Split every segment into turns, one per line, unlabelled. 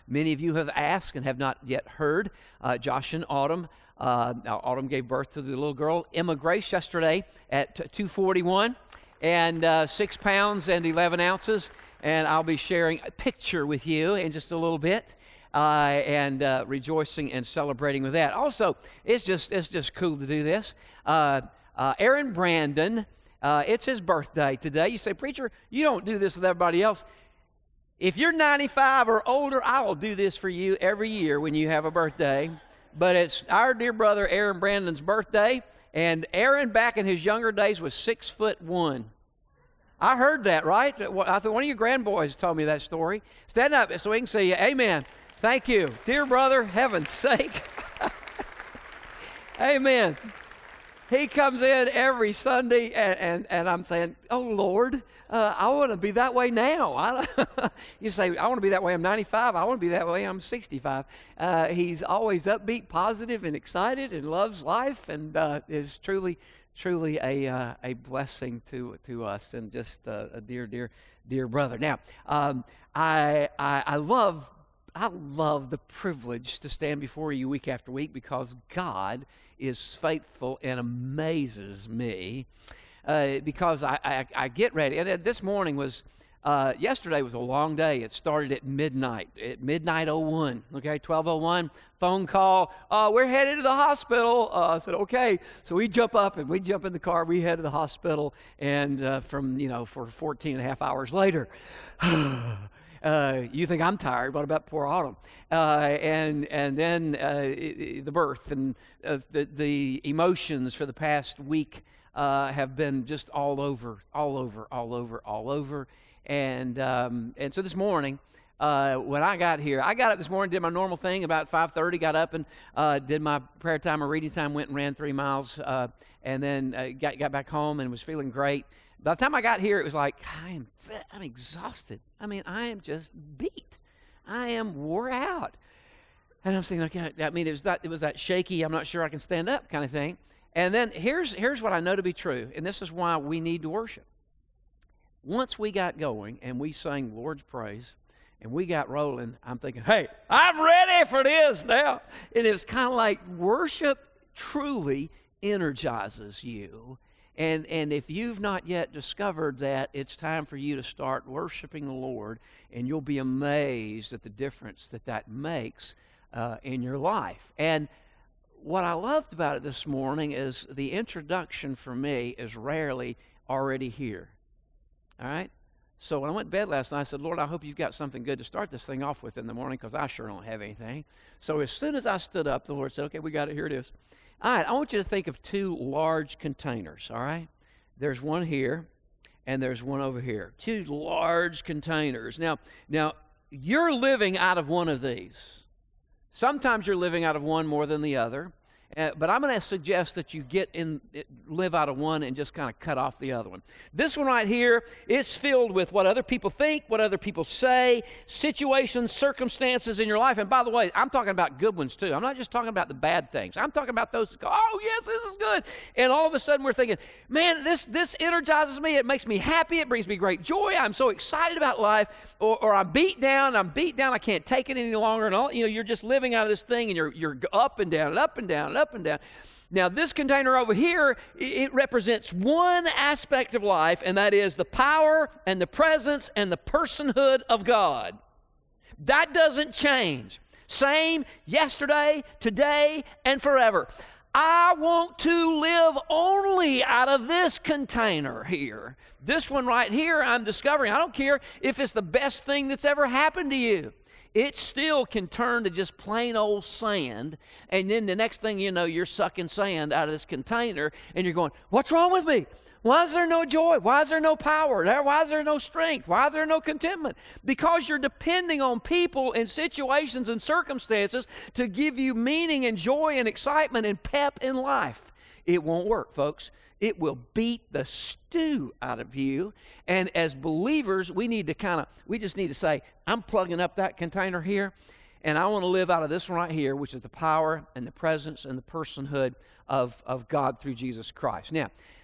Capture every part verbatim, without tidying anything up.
Many of you have asked and have not yet heard. Uh, Josh and Autumn, uh, Autumn gave birth to the little girl, Emma Grace, yesterday at two forty-one, and uh, six pounds and eleven ounces. And I'll be sharing a picture with you in just a little bit. Uh, and uh, rejoicing and celebrating with that. Also, it's just it's just cool to do this. Uh, uh, Aaron Brandon, uh, it's his birthday today. You say, preacher, you don't do this with everybody else. If you're ninety-five or older, I will do this for you every year when you have a birthday. But it's our dear brother Aaron Brandon's birthday, and Aaron back in his younger days was six foot one. I heard that, right? I thought one of your grandboys told me that story. Stand up so we can see you. Amen. Thank you. Dear brother, heaven's sake. Amen. He comes in every Sunday, and, and, and I'm saying, oh, Lord, uh, I want to be that way now. I, you say, I want to be that way. I'm ninety-five. I want to be that way. I'm sixty-five. Uh, he's always upbeat, positive, and excited, and loves life, and uh, is truly, truly a uh, a blessing to to us, and just uh, a dear, dear, dear brother. Now, um, I, I I love. I love the privilege to stand before you week after week because God is faithful and amazes me. Uh, because I, I, I get ready. And this morning was, uh, yesterday was a long day. It started at midnight, at midnight oh one, okay, twelve oh one, phone call. Uh, we're headed to the hospital. Uh, I said, okay. So we jump up and we jump in the car. We head to the hospital. And uh, from, you know, for fourteen and a half hours later, Uh, you think I'm tired, what about poor Autumn? Uh, and and then uh, it, the birth and uh, the, the emotions for the past week uh, have been just all over, all over, all over, all over. And, um, and so this morning, uh, when I got here, I got up this morning, did my normal thing about five thirty, got up and uh, did my prayer time or reading time, went and ran three miles, uh, and then uh, got, got back home and was feeling great. By the time I got here, it was like, I am, I'm exhausted. I mean, I am just beat. I am wore out. And I'm saying, okay, I mean, it was that, it was that shaky, I'm not sure I can stand up kind of thing. And then here's, here's what I know to be true, and this is why we need to worship. Once we got going and we sang Lord's Praise and we got rolling, I'm thinking, hey, I'm ready for this now. And it's kind of like worship truly energizes you. And and if you've not yet discovered that, it's time for you to start worshiping the Lord, and you'll be amazed at the difference that that makes uh, in your life. And what I loved about it this morning is the introduction for me is rarely already here. All right? So when I went to bed last night, I said, Lord, I hope you've got something good to start this thing off with in the morning, because I sure don't have anything. So as soon as I stood up, the Lord said, okay, we got it. Here it is. All right, I want you to think of two large containers, all right? There's one here, and there's one over here. Two large containers. Now, now you're living out of one of these. Sometimes you're living out of one more than the other. Uh, but I'm going to suggest that you get in, live out of one and just kind of cut off the other one. This one right here, it's filled with what other people think, what other people say, situations, circumstances in your life. And by the way, I'm talking about good ones too. I'm not just talking about the bad things. I'm talking about those that go, oh yes, this is good. And all of a sudden we're thinking, man, this this energizes me. It makes me happy. It brings me great joy. I'm so excited about life. Or, or I'm beat down. I'm beat down. I can't take it any longer. And all, you know, you're just living out of this thing, and you're you're up and down and up and down and up and down. Now, this container over here, it represents one aspect of life, and that is the power and the presence and the personhood of God. That doesn't change. Same yesterday, today, and forever. I want to live only out of this container here. This one right here, I'm discovering, I don't care if it's the best thing that's ever happened to you. It still can turn to just plain old sand, and then the next thing you know, you're sucking sand out of this container, and you're going, what's wrong with me? Why is there no joy? Why is there no power? Why is there no strength? Why is there no contentment? Because you're depending on people and situations and circumstances to give you meaning and joy and excitement and pep in life. It won't work, folks. It will beat the stew out of you. And as believers, we need to kind of, we just need to say, I'm plugging up that container here, and I want to live out of this one right here, which is the power and the presence and the personhood of, of God through Jesus Christ. Now,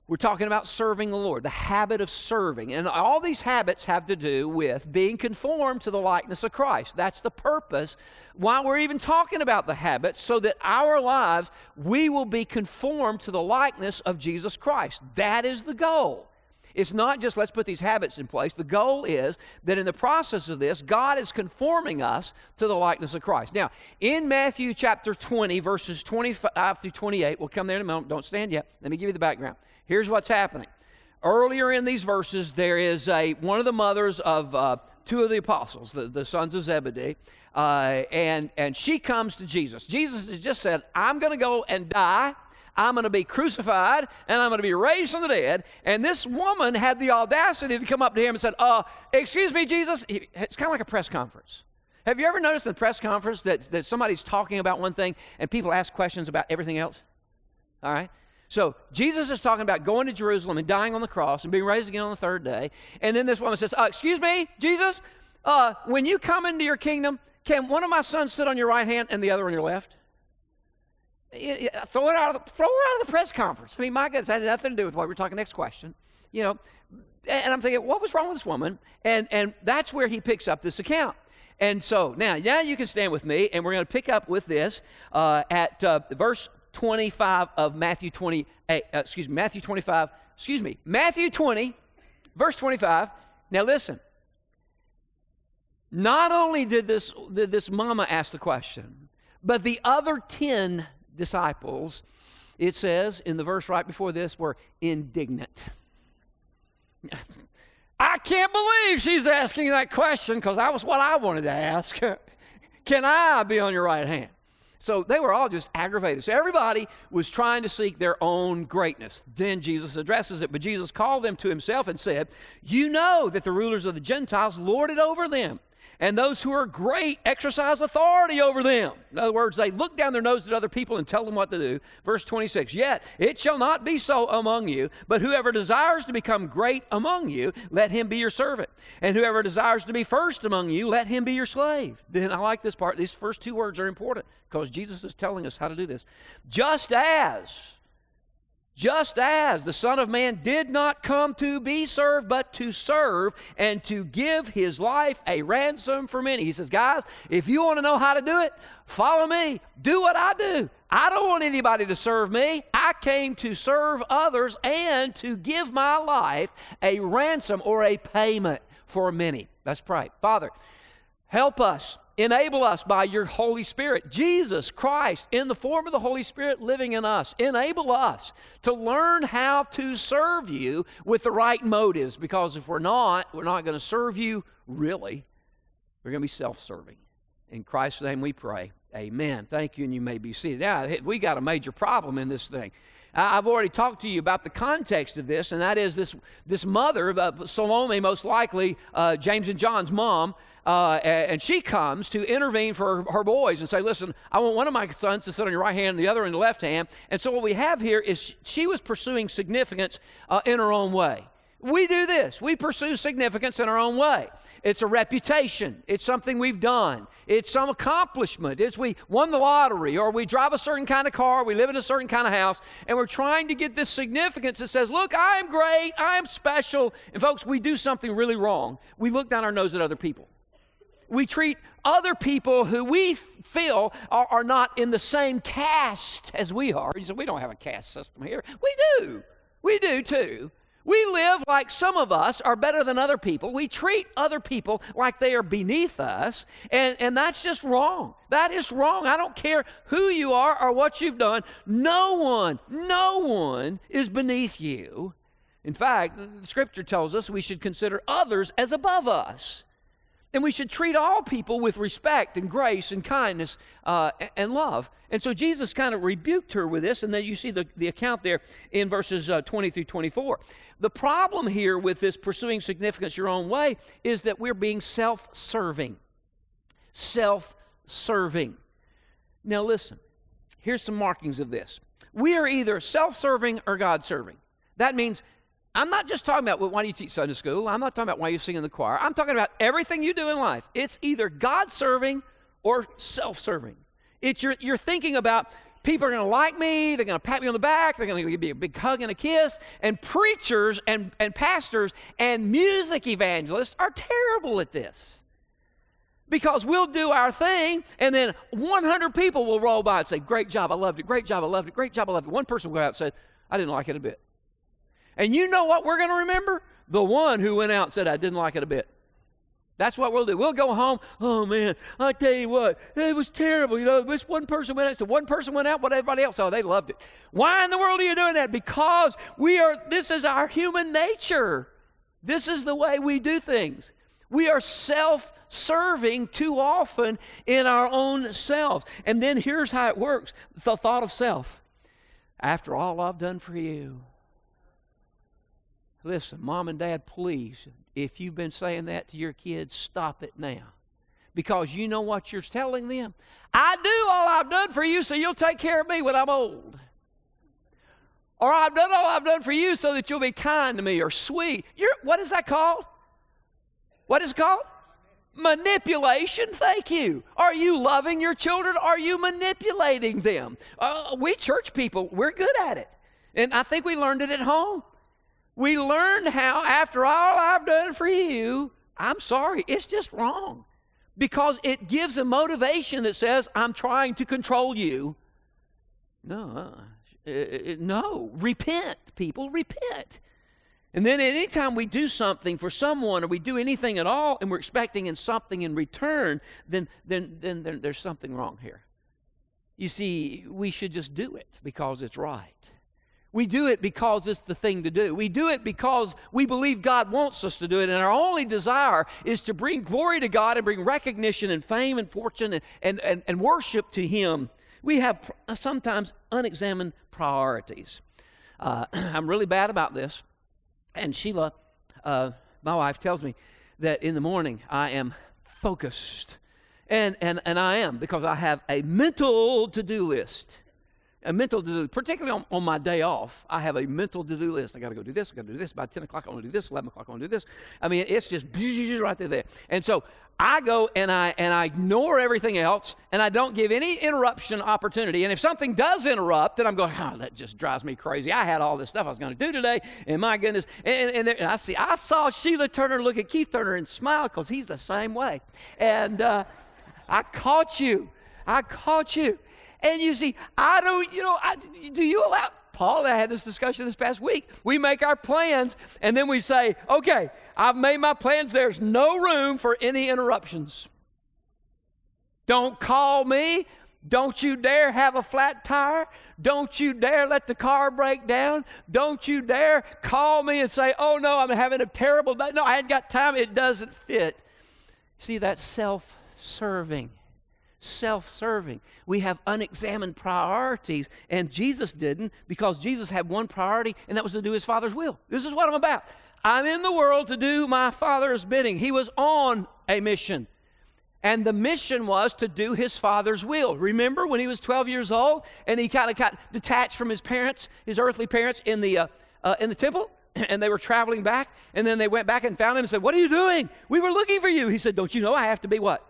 We're talking about serving the Lord, the habit of serving. And all these habits have to do with being conformed to the likeness of Christ. That's the purpose why we're even talking about the habits, so that our lives, we will be conformed to the likeness of Jesus Christ. That is the goal. It's not just let's put these habits in place. The goal is that in the process of this, God is conforming us to the likeness of Christ. Now, in Matthew chapter twenty, verses twenty-five through twenty-eight, we'll come there in a moment. Don't stand yet. Let me give you the background. Here's what's happening. Earlier in these verses, there is a one of the mothers of uh, two of the apostles, the, the sons of Zebedee, uh, and, and she comes to Jesus. Jesus has just said, I'm going to go and die. I'm going to be crucified, and I'm going to be raised from the dead. And this woman had the audacity to come up to him and said, uh, excuse me, Jesus. It's kind of like a press conference. Have you ever noticed in a press conference that, that somebody's talking about one thing and people ask questions about everything else? All right? So Jesus is talking about going to Jerusalem and dying on the cross and being raised again on the third day. And then this woman says, uh, excuse me, Jesus, uh, when you come into your kingdom, can one of my sons sit on your right hand and the other on your left? It, it, throw it out of the, throw her out of the press conference. I mean, my goodness, that had nothing to do with what we're talking next question. You know, and I'm thinking, what was wrong with this woman? And, and that's where he picks up this account. And so now, now you can stand with me, and we're going to pick up with this uh, at uh, verse twenty-five of Matthew twenty-eight, uh, excuse me, Matthew twenty-five, excuse me, Matthew twenty, verse twenty-five. Now listen, not only did this, did this mama ask the question, but the other ten disciples, it says in the verse right before this, were indignant. I can't believe she's asking that question, because that was what I wanted to ask. Can I be on your right hand? So they were all just aggravated. So everybody was trying to seek their own greatness. Then Jesus addresses it, but Jesus called them to himself and said, you know that the rulers of the Gentiles lord it over them, and those who are great exercise authority over them. In other words, they look down their nose at other people and tell them what to do. Verse twenty-six, yet it shall not be so among you, but whoever desires to become great among you, let him be your servant. And whoever desires to be first among you, let him be your slave. Then I like this part. These first two words are important, because Jesus is telling us how to do this. Just as, just as the Son of Man did not come to be served, but to serve and to give his life a ransom for many. He says, guys, if you want to know how to do it, follow me. Do what I do. I don't want anybody to serve me. I came to serve others and to give my life a ransom or a payment for many. Let's pray. Father, help us. Enable us by your Holy Spirit, Jesus Christ, in the form of the Holy Spirit living in us. Enable us to learn how to serve you with the right motives, because if we're not, we're not going to serve you really. We're going to be self-serving. In Christ's name we pray. Amen. Thank you, and you may be seated. Now, we got a major problem in this thing. I've already talked to you about the context of this, and that is this, this mother, uh, Salome, most likely uh, James and John's mom, uh, and she comes to intervene for her, her boys and say, listen, I want one of my sons to sit on your right hand and the other in the left hand. And so what we have here is she, she was pursuing significance uh, in her own way. We do this. We pursue significance in our own way. It's a reputation. It's something we've done. It's some accomplishment. It's we won the lottery, or we drive a certain kind of car, we live in a certain kind of house, and we're trying to get this significance that says, look, I am great, I am special. And folks, we do something really wrong. We look down our nose at other people. We treat other people who we feel are, are not in the same caste as we are. You say, we don't have a caste system here. We do. We do too. We live like some of us are better than other people. We treat other people like they are beneath us, and, and that's just wrong. That is wrong. I don't care who you are or what you've done. No one, no one is beneath you. In fact, the Scripture tells us we should consider others as above us. And we should treat all people with respect and grace and kindness uh, and love. And so Jesus kind of rebuked her with this, and then you see the, the account there in verses uh, twenty through twenty-four. The problem here with this pursuing significance your own way is that we're being self-serving. Self-serving. Now listen, here's some markings of this. We are either self-serving or God-serving. That means I'm not just talking about, well, why do you teach Sunday school? I'm not talking about why you sing in the choir. I'm talking about everything you do in life. It's either God-serving or self-serving. It's you're, you're thinking about people are going to like me. They're going to pat me on the back. They're going to give me a big hug and a kiss. And preachers and, and pastors and music evangelists are terrible at this. Because we'll do our thing, and then one hundred people will roll by and say, great job, I loved it, great job, I loved it, great job, I loved it. One person will go out and say, I didn't like it a bit. And you know what we're going to remember? The one who went out and said, I didn't like it a bit. That's what we'll do. We'll go home. Oh, man, I tell you what, it was terrible. You know, this one person went out. So one person went out, but everybody else, oh, they loved it. Why in the world are you doing that? Because we are, this is our human nature. This is the way we do things. We are self-serving too often in our own selves. And then here's how it works. The thought of self. After all I've done for you. Listen, Mom and Dad, please, if you've been saying that to your kids, stop it now. Because you know what you're telling them? I do all I've done for you so you'll take care of me when I'm old. Or I've done all I've done for you so that you'll be kind to me or sweet. You're, what is that called? What is it called? Manipulation. Thank you. Are you loving your children? Are you manipulating them? Uh, we church people, we're good at it. And I think we learned it at home. We learned how, after all I've done for you, I'm sorry, it's just wrong. Because it gives a motivation that says, I'm trying to control you. No, uh, uh, no. Repent, people, repent. And then anytime we do something for someone or we do anything at all and we're expecting in something in return, then, then, then there, there's something wrong here. You see, we should just do it because it's right. We do it because it's the thing to do. We do it because we believe God wants us to do it, and our only desire is to bring glory to God and bring recognition and fame and fortune and, and, and, and worship to Him. We have sometimes unexamined priorities. Uh, I'm really bad about this, and Sheila, uh, my wife, tells me that in the morning I am focused, and, and, and I am, because I have a mental to-do list. A mental to-do, particularly on, on my day off, I have a mental to-do list. I got to go do this, I got to do this. By ten o'clock, I want to do this. eleven o'clock, I want to do this. I mean, it's just right there, there. And so I go and I and I ignore everything else, and I don't give any interruption opportunity. And if something does interrupt, then I'm going, oh, that just drives me crazy. I had all this stuff I was going to do today, and my goodness. And, and, and I see, I saw Sheila Turner look at Keith Turner and smile because he's the same way. And uh, I caught you. I caught you. And you see, I don't, you know, I, do you allow, Paul and I had this discussion this past week. We make our plans, and then we say, okay, I've made my plans. There's no room for any interruptions. Don't call me. Don't you dare have a flat tire. Don't you dare let the car break down. Don't you dare call me and say, oh, no, I'm having a terrible day. No, I hadn't got time. It doesn't fit. See, that's self-serving. Self-serving. We have unexamined priorities, and Jesus didn't, because Jesus had one priority, and that was to do His Father's will. This is what I'm about. I'm in the world to do my Father's bidding. He was on a mission, and the mission was to do His Father's will. Remember when He was twelve years old, and He kind of got detached from His parents, His earthly parents, in the, uh, uh, in the temple? And they were traveling back, and then they went back and found Him and said, what are you doing? We were looking for you. He said, don't you know I have to be what?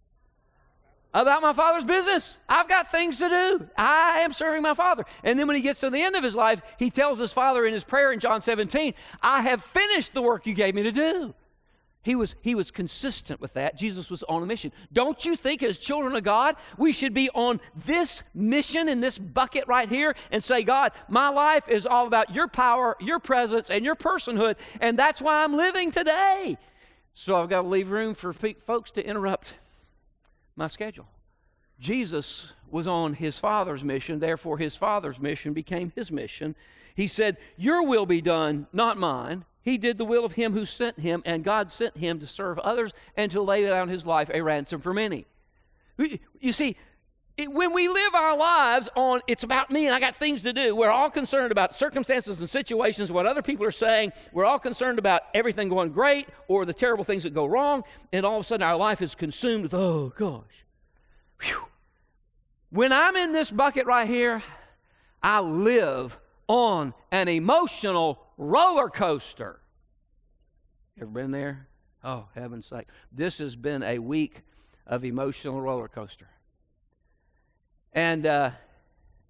About my Father's business. I've got things to do. I am serving my Father. And then when He gets to the end of His life, He tells His Father in His prayer in John seventeen, I have finished the work you gave me to do. He was, he was consistent with that. Jesus was on a mission. Don't you think as children of God, we should be on this mission in this bucket right here and say, God, my life is all about your power, your presence, and your personhood, and that's why I'm living today. So I've got to leave room for folks to interrupt my schedule. Jesus was on His Father's mission, therefore His Father's mission became His mission. He said, your will be done, not mine. He did the will of Him who sent Him, and God sent Him to serve others and to lay down His life a ransom for many. You see, it, when we live our lives on, it's about me and I got things to do, we're all concerned about circumstances and situations, what other people are saying. We're all concerned about everything going great or the terrible things that go wrong, and all of a sudden our life is consumed with, oh gosh. Whew. When I'm in this bucket right here, I live on an emotional roller coaster. Ever been there? Oh, heaven's sake. This has been a week of emotional roller coaster. And uh,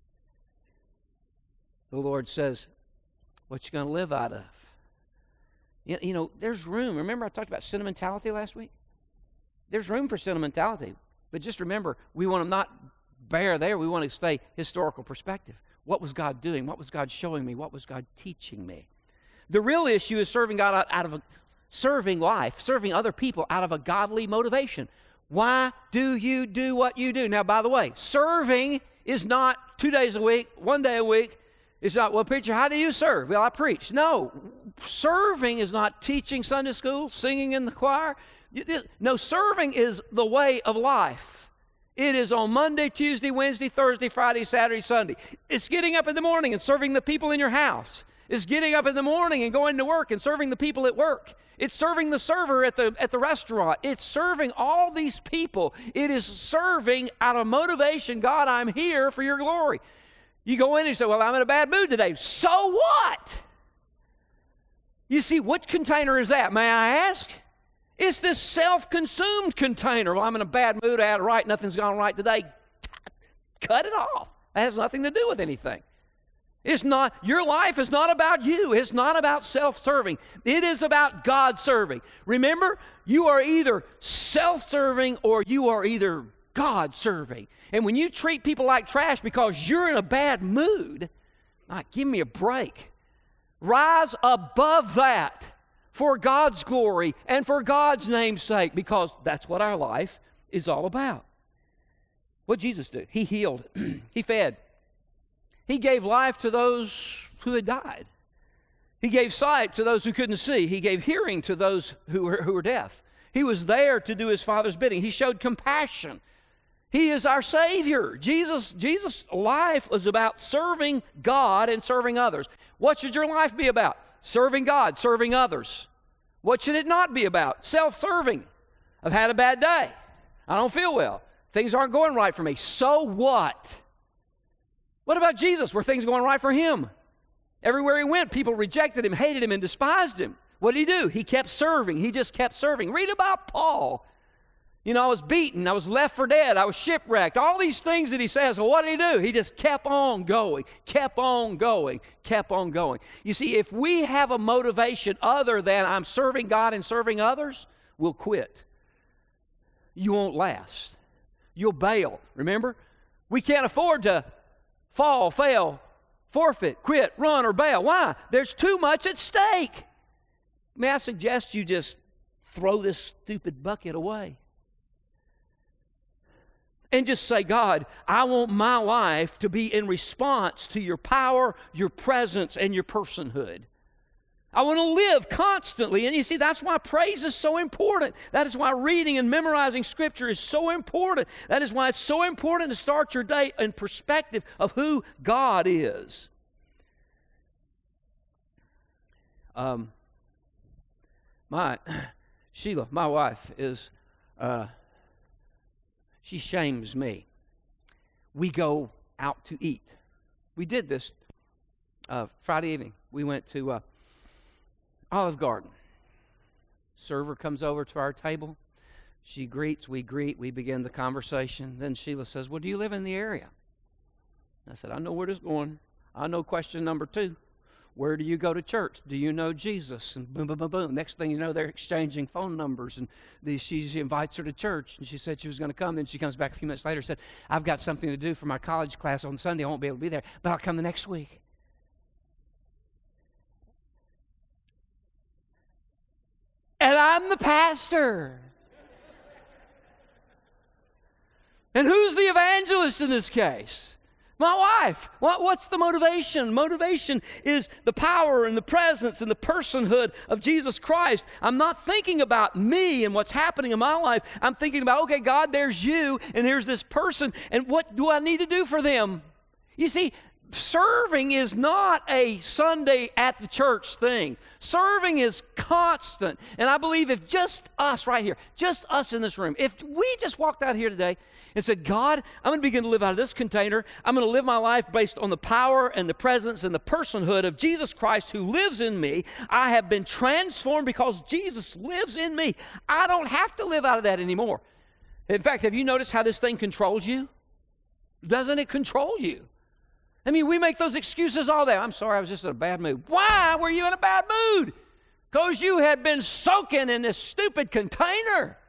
the Lord says, what you going to live out of? You, you know, there's room. Remember I talked about sentimentality last week? There's room for sentimentality. But just remember, we want to not bear there. We want to stay historical perspective. What was God doing? What was God showing me? What was God teaching me? The real issue is serving God out, out of a serving life, serving other people out of a godly motivation. Why do you do what you do? Now, by the way, serving is not two days a week, one day a week. It's not, well, preacher, how do you serve? Well, I preach. No, serving is not teaching Sunday school, singing in the choir. No, serving is the way of life. It is on Monday, Tuesday, Wednesday, Thursday, Friday, Saturday, Sunday. It's getting up in the morning and serving the people in your house. It's getting up in the morning and going to work and serving the people at work. It's serving the server at the, at the restaurant. It's serving all these people. It is serving out of motivation. God, I'm here for your glory. You go in and you say, well, I'm in a bad mood today. So what? You see, what container is that, may I ask? It's this self-consumed container. Well, I'm in a bad mood. I had it right. Nothing's gone right today. Cut it off. That has nothing to do with anything. It's not, your life is not about you. It's not about self-serving. It is about God serving. Remember, you are either self-serving or you are either God serving. And when you treat people like trash because you're in a bad mood, ah, give me a break. Rise above that for God's glory and for God's name's sake, because that's what our life is all about. What did Jesus do? He healed. He fed. He gave life to those who had died. He gave sight to those who couldn't see. He gave hearing to those who were, who were deaf. He was there to do his Father's bidding. He showed compassion. He is our Savior. Jesus, Jesus' life was about serving God and serving others. What should your life be about? Serving God, serving others. What should it not be about? Self-serving. I've had a bad day. I don't feel well. Things aren't going right for me. So what? What about Jesus? Were things going right for him? Everywhere he went, people rejected him, hated him, and despised him. What did he do? He kept serving. He just kept serving. Read about Paul. You know, I was beaten. I was left for dead. I was shipwrecked. All these things that he says, well, what did he do? He just kept on going, kept on going, kept on going. You see, if we have a motivation other than I'm serving God and serving others, we'll quit. You won't last. You'll bail. Remember? We can't afford to fall, fail, forfeit, quit, run, or bail. Why? There's too much at stake. May I suggest you just throw this stupid bucket away? And just say, God, I want my life to be in response to your power, your presence, and your personhood. I want to live constantly. And you see, that's why praise is so important. That is why reading and memorizing Scripture is so important. That is why it's so important to start your day in perspective of who God is. Um, my, Sheila, my wife, is... Uh, She shames me. We go out to eat. We did this uh, Friday evening. We went to uh, Olive Garden. Server comes over to our table. She greets, we greet, we begin the conversation. Then Sheila says, well, do you live in the area? I said, I know where this is going. I know question number two. Where do you go to church? Do you know Jesus? And boom, boom, boom, boom. Next thing you know, they're exchanging phone numbers. And the, she, she invites her to church. And she said she was going to come. Then she comes back a few minutes later and said, I've got something to do for my college class on Sunday. I won't be able to be there, but I'll come the next week. And I'm the pastor. And who's the evangelist in this case? My wife. What, what's the motivation? Motivation is the power and the presence and the personhood of Jesus Christ. I'm not thinking about me and what's happening in my life. I'm thinking about, okay, God, there's you, and here's this person, and what do I need to do for them? You see, serving is not a Sunday at the church thing. Serving is constant. And I believe if just us right here, just us in this room, if we just walked out here today and said, God, I'm going to begin to live out of this container. I'm going to live my life based on the power and the presence and the personhood of Jesus Christ who lives in me. I have been transformed because Jesus lives in me. I don't have to live out of that anymore. In fact, have you noticed how this thing controls you? Doesn't it control you? I mean, we make those excuses all day. I'm sorry, I was just in a bad mood. Why were you in a bad mood? Because you had been soaking in this stupid container.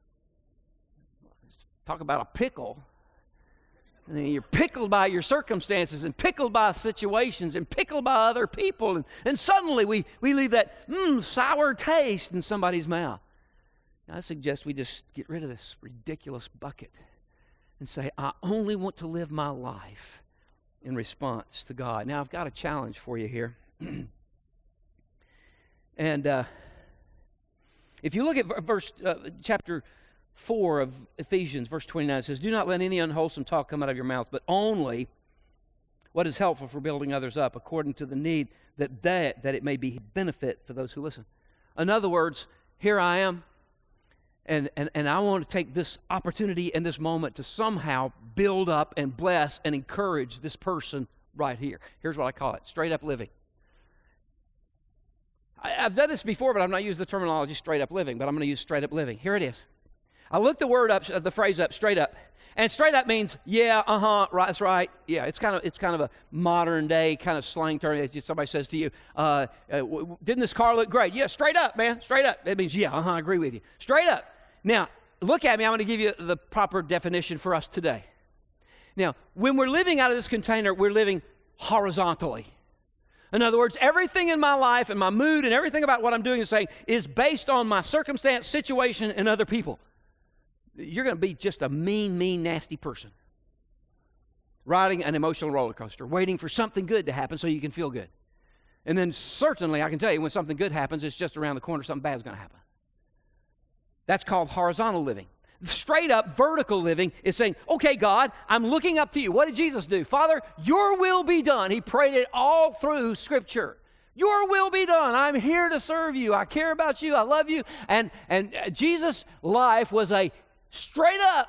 Talk about a pickle. And then you're pickled by your circumstances and pickled by situations and pickled by other people. And, and suddenly we, we leave that mm, sour taste in somebody's mouth. I suggest we just get rid of this ridiculous bucket and say, I only want to live my life in response to God. Now, I've got a challenge for you here. and uh, if you look at verse uh, chapter four of Ephesians, verse twenty-nine, it says, do not let any unwholesome talk come out of your mouth, but only what is helpful for building others up according to the need that, that, that it may be benefit for those who listen. In other words, here I am. And, and, and I want to take this opportunity and this moment to somehow build up and bless and encourage this person right here. Here's what I call it, straight up living. I, I've done this before, but I've not used the terminology straight up living, but I'm going to use straight up living. Here it is. I looked the word up, the phrase up, straight up. And straight up means, yeah, uh-huh, right, that's right. Yeah, it's kind of it's kind of a modern day kind of slang term. Somebody says to you, uh, uh, w- didn't this car look great? Yeah, straight up, man, straight up. That means, yeah, uh-huh, I agree with you. Straight up. Now, look at me. I'm going to give you the proper definition for us today. Now, when we're living out of this container, we're living horizontally. In other words, everything in my life and my mood and everything about what I'm doing and saying is based on my circumstance, situation, and other people. You're going to be just a mean, mean, nasty person. Riding an emotional roller coaster, waiting for something good to happen so you can feel good. And then certainly, I can tell you, when something good happens, it's just around the corner, something bad is going to happen. That's called horizontal living. Straight up vertical living is saying, okay, God, I'm looking up to you. What did Jesus do? Father, your will be done. He prayed it all through Scripture. Your will be done. I'm here to serve you. I care about you. I love you. And, and Jesus' life was a straight up,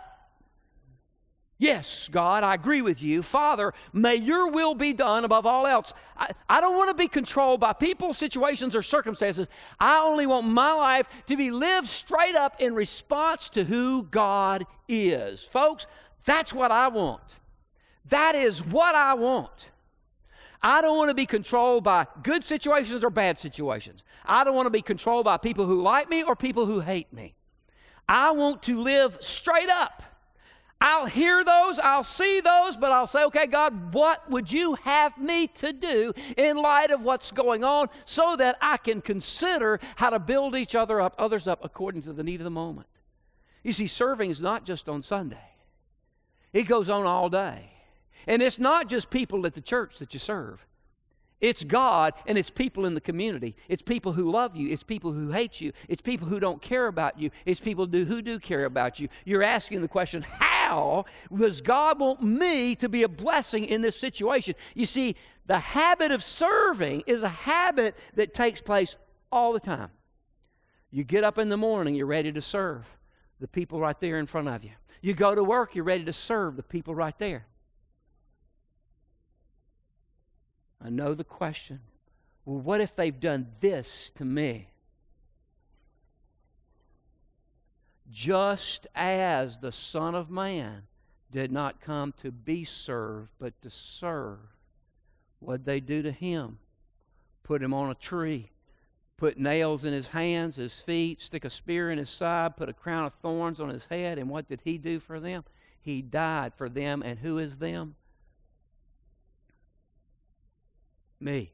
yes, God, I agree with you. Father, may your will be done above all else. I, I don't want to be controlled by people, situations, or circumstances. I only want my life to be lived straight up in response to who God is. Folks, that's what I want. That is what I want. I don't want to be controlled by good situations or bad situations. I don't want to be controlled by people who like me or people who hate me. I want to live straight up. I'll hear those, I'll see those, but I'll say, okay, God, what would you have me to do in light of what's going on so that I can consider how to build each other up, others up according to the need of the moment. You see, serving is not just on Sunday. It goes on all day. And it's not just people at the church that you serve. It's God and it's people in the community. It's people who love you. It's people who hate you. It's people who don't care about you. It's people do, who do care about you. You're asking the question, how does God want me to be a blessing in this situation? You see, the habit of serving is a habit that takes place all the time. You get up in the morning, you're ready to serve the people right there in front of you. You go to work, you're ready to serve the people right there. I know the question, well, what if they've done this to me? Just as the Son of Man did not come to be served, but to serve. What'd they do to him? Put him on a tree, put nails in his hands, his feet, stick a spear in his side, put a crown of thorns on his head, and what did he do for them? He died for them, and who is them? Me.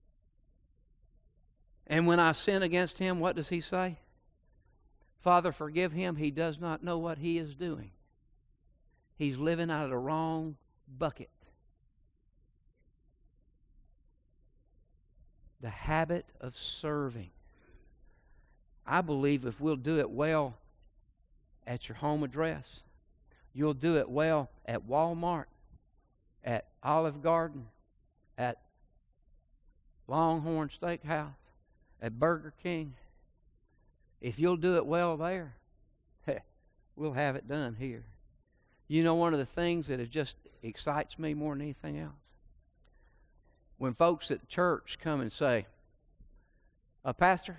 And when I sin against him, what does he say? Father, forgive him. He does not know what he is doing. He's living out of the wrong bucket. The habit of serving. I believe if we'll do it well at your home address, you'll do it well at Walmart, at Olive Garden, at Longhorn Steakhouse, at Burger King. If you'll do it well there, hey, we'll have it done here. You know, one of the things that it just excites me more than anything else? When folks at church come and say, uh, Pastor,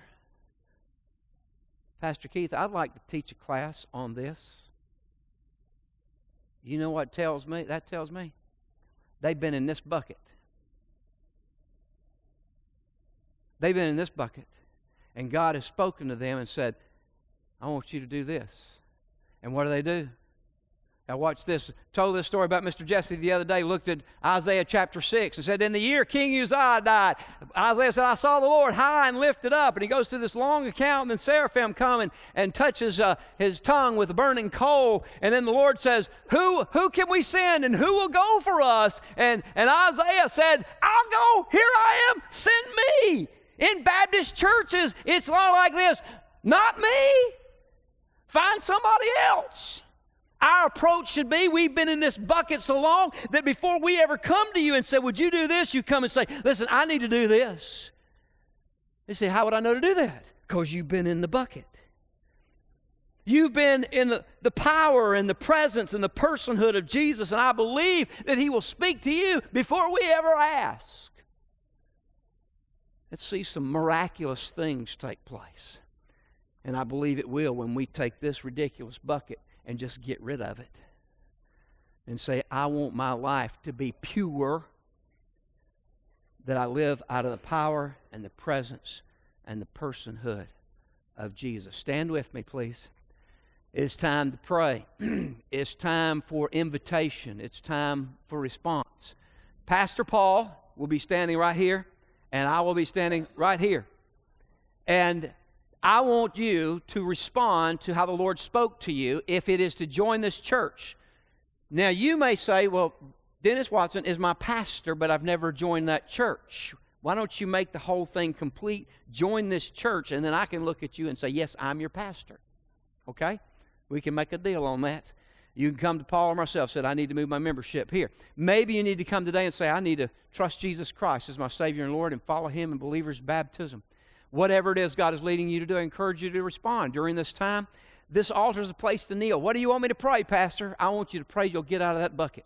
Pastor Keith, I'd like to teach a class on this. You know what tells me? That tells me They've been in this bucket. They've been in this bucket. And God has spoken to them and said, I want you to do this. And what do they do? Now watch this. Told this story about Mister Jesse the other day. Looked at Isaiah chapter six and said, in the year King Uzziah died, Isaiah said, I saw the Lord high and lifted up. And he goes through this long account, and then seraphim come and, and touches uh, his tongue with a burning coal. And then the Lord says, who, who can we send, and who will go for us? And, and Isaiah said, I'll go. Here I am. Send me. In Baptist churches, it's not like this. Not me. Find somebody else. Our approach should be, we've been in this bucket so long that before we ever come to you and say, would you do this? You come and say, listen, I need to do this. They say, how would I know to do that? Because you've been in the bucket. You've been in the, the power and the presence and the personhood of Jesus, and I believe that He will speak to you before we ever ask. Let's see some miraculous things take place. And I believe it will when we take this ridiculous bucket and just get rid of it and say, I want my life to be pure, that I live out of the power and the presence and the personhood of Jesus. Stand with me, please. It's time to pray. It's time for invitation. It's time for response. Pastor Paul will be standing right here, and I will be standing right here. And I want you to respond to how the Lord spoke to you if it is to join this church. Now, you may say, well, Dennis Watson is my pastor, but I've never joined that church. Why don't you make the whole thing complete? Join this church, and then I can look at you and say, yes, I'm your pastor. Okay? We can make a deal on that. You can come to Paul or myself, said, I need to move my membership here. Maybe you need to come today and say, I need to trust Jesus Christ as my Savior and Lord and follow Him in believer's baptism. Whatever it is God is leading you to do, I encourage you to respond during this time. This altar is a place to kneel. What do you want me to pray, Pastor? I want you to pray you'll get out of that bucket.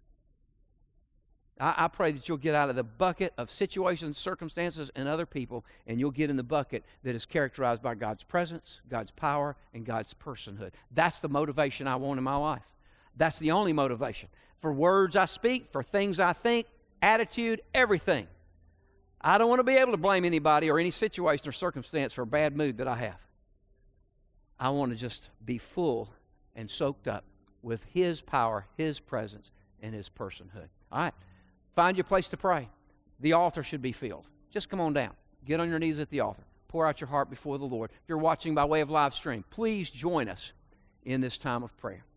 I, I pray that you'll get out of the bucket of situations, circumstances, and other people, and you'll get in the bucket that is characterized by God's presence, God's power, and God's personhood. That's the motivation I want in my life. That's the only motivation. For words I speak, for things I think, attitude, everything. I don't want to be able to blame anybody or any situation or circumstance for a bad mood that I have. I want to just be full and soaked up with His power, His presence, and His personhood. All right. Find your place to pray. The altar should be filled. Just come on down. Get on your knees at the altar. Pour out your heart before the Lord. If you're watching by way of live stream, please join us in this time of prayer.